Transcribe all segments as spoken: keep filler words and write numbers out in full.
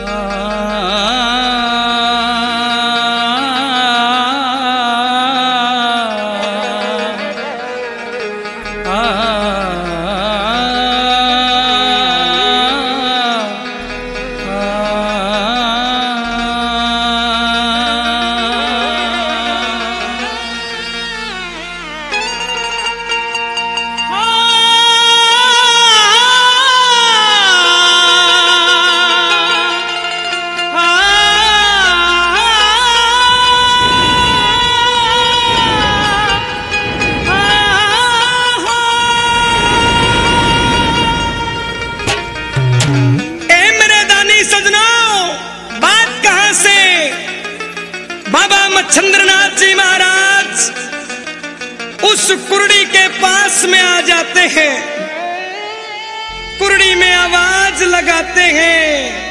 चंद्रनाथ जी महाराज उस कुरड़ी के पास में आ जाते हैं, कुरड़ी में आवाज लगाते हैं,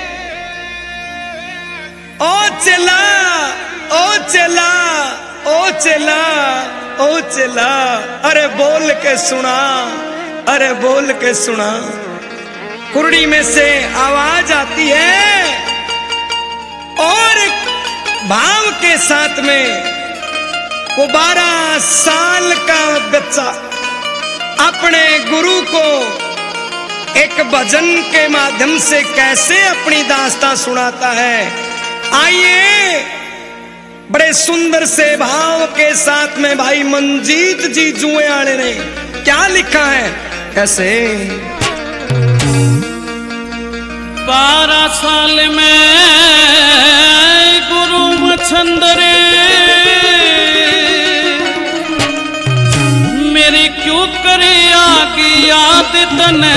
ओ चला ओ चला ओ चला ओ चला। अरे बोल के सुना, अरे बोल के सुना। कुरड़ी में से आवाज आती है और भाव के साथ में वो बारह साल का बच्चा अपने गुरु को एक भजन के माध्यम से कैसे अपनी दास्तां सुनाता है। आइए बड़े सुंदर से भाव के साथ में भाई मंजीत जी जुए आने ने क्या लिखा है, कैसे। बारह साल में गुरु मछंदरे मेरी क्यों करे आगी याद तने।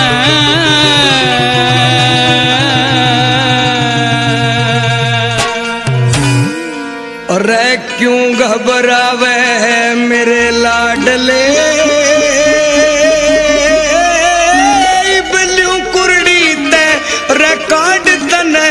और क्यों घबरावे मेरे लाडले, बल्यों कुरड़ी ते रिकॉर्ड तने।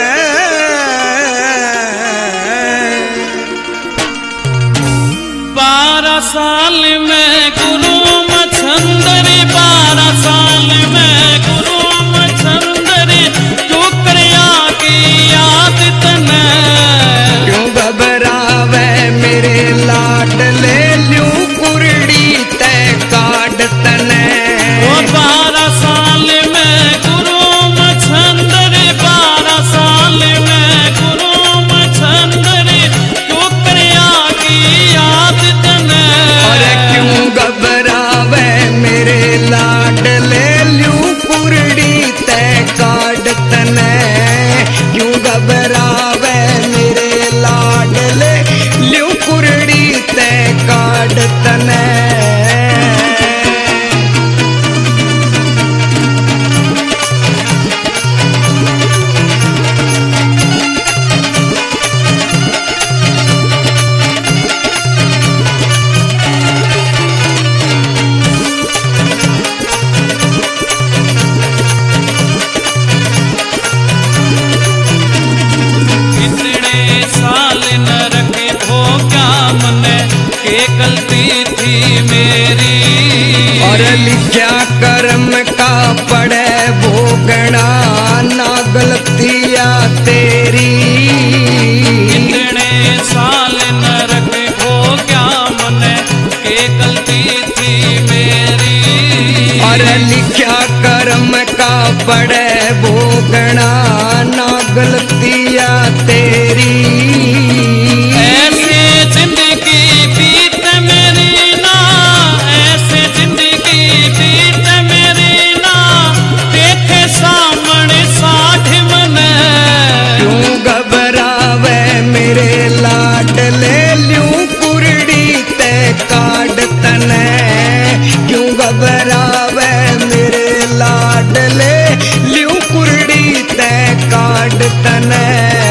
बारह साल में गुरु मछंदरी, बारह साल में गुरु मछंदरी क्यों करया की याद तने। क्यों घबरावे मेरे लाडले, ल्यूं कुरड़ी ते काट तने। वो बारह साल में गुरु मछंदरी, बारह साल में गुरु मछंदरी क्यों करया की याद तने। अरे क्यों घबरावे मेरे लाडले, ल्यूं कुरड़ी ते काट तने। क्यों घबरावे मेरे लाडले, ल्यूं कुरड़ी ते काट तने। गलती थी मेरी और लिखा कर्म का पड़े भोगना, ना गलतियां तेरी। इतने साल नरक हो क्या मने के गलती थी मेरी। और लिखा कर्म का पड़े भोगना, ना गलतियां तेरी। घबरावे मेरे लाडले, ल्यूं कुरड़ी ते काट तने।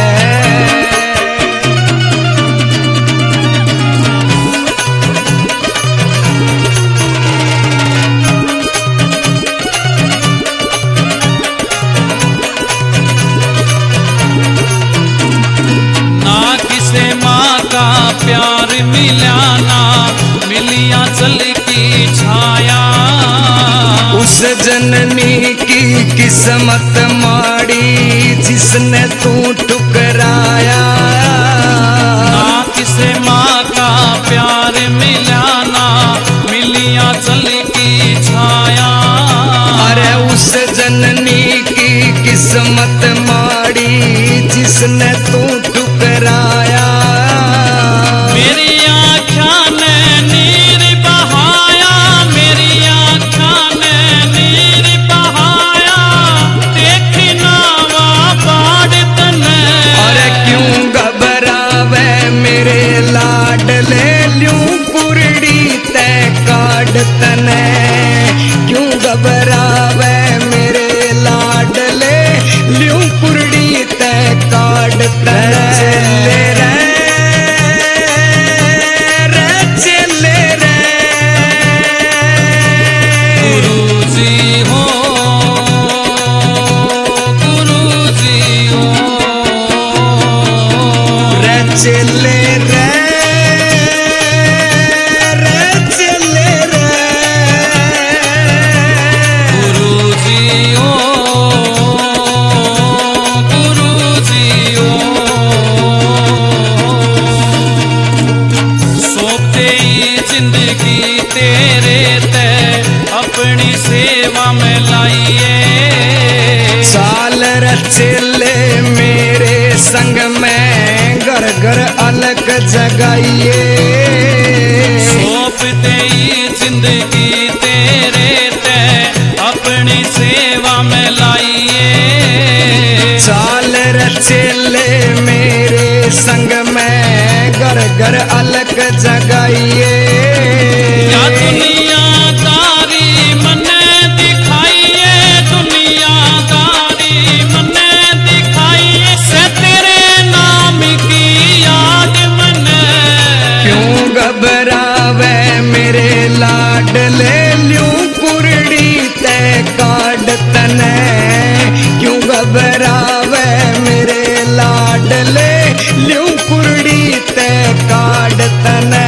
ना किसे माँ का प्यार मिला, ना मिलिया चल की छाया। उस जननी की किस्मत माड़ी जिस जिसने तू ठुकराया। ना किसे माँ का प्यार मिला ना मिलिया चल की छाया। अरे उस जननी की किस्मत माड़ी जिसने तू ठुकराया। मेरी आँखा ने नीर बहाया, मेरी आँखा ने नीर बहाया, देखी नावा बाढ़ तने। अरे क्यों घबरावे मेरे लाडले ल्यूं कुरड़ी ते काट तने। क्यों घबरावे मेरे लाडले ल्यूं कुरड़ी ते काट तने। चले रे रे चले रे गुरुजी हो गुरुजी हो रे चले रे रे चले रे गुरुजी हो गुरुजी हो। सौंपते ही जिंदगी तेरे ते अपनी सेवा में लाइए। साल रचेले मेरे संग में घर घर अलग जगाइए। सौंपते ही जिंदगी तेरे ते अपनी सेवा में लाइए। साल रचेले मेरे संग में घर घर अलग जगाइए। या दुनियादारी मने दिखाइए, दुनियादारी मने दिखाइए, से तेरे नाम की याद मने। क्यों घबरावे मेरे लाडले ल्यूं कुरड़ी ते काट तने। क्यों घबरावे मेरे लाडले ल्यूं कुरड़ी ते काट तने।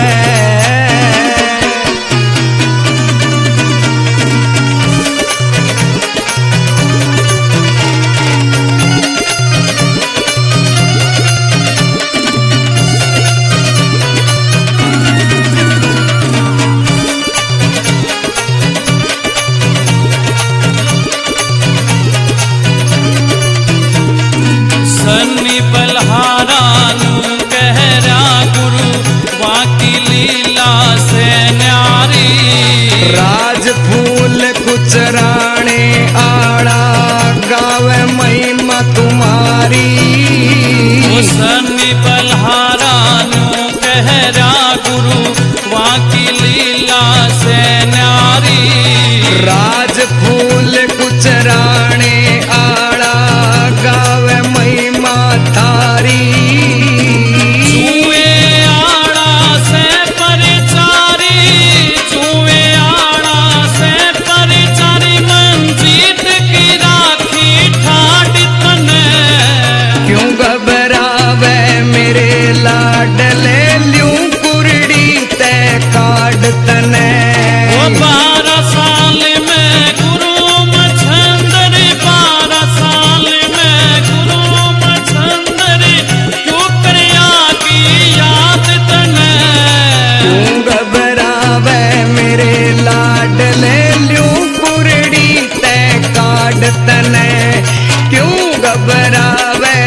सन्नी बलहारा नू कहरा गुरु वाकी लीला से न्यारी। राज फूल कुचराने आड़ा गावे महिमा तुम्हारी। वो सन्नी बलहारा नू कहरा गुरु वाकी लीला से न्यारी। राज फूल कुचराने आड़ा गावे महिमा थारी। चूहे आड़ा से परिचारी, चूहे आड़ा से परिचारी, मंजीत की राखी ठाट तने। क्यों घबरावे मेरे लाडले ल्यूं कुरड़ी ते काट तने। वो बारह साल में गुरु मछंदरी, बारह साल में गुरु मछंदरी, क्यों करिया की याद तने। क्यों घबरावे मेरे लाडले ल्यूं कुरड़ी ते काट तने। क्यों घबरावे